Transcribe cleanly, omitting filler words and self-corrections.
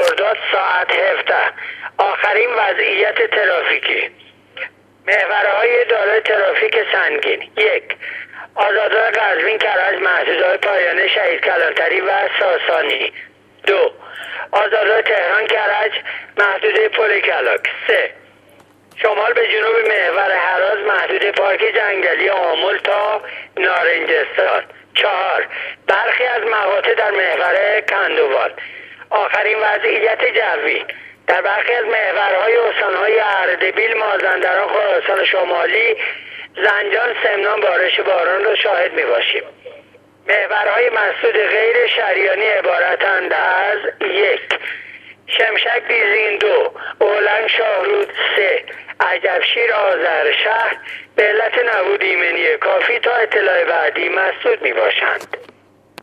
خرداد ساعت 17. آخرین وضعیت ترافیکی. محورهای دارای ترافیک سنگین: 1. آزادراه قزوین کرج محدوده‌های پایانه شهید کلانتری و ساسانی. 2. آزادراه تهران کرج محدوده پل کلاک. 3. شمال به جنوب محور هراز محدوده پارک جنگلی آمل تا نارنجستان. 4. برخی از مقاطع در محور کندوال. آخرین وضعیت جوی: در برخی از محورهای استانهای اردبیل، مازندران، خراسان شمالی، زنجان، سمنان بارش باران را شاهد می باشیم. محورهای مسدود غیر شریانی عبارتند از: 1. شمشک بیزین. 2. اولنگ شاهرود. 3. عجبشیر آذرشهر به علت نبود ایمنی کافی تا اطلاع بعدی مسدود می باشند.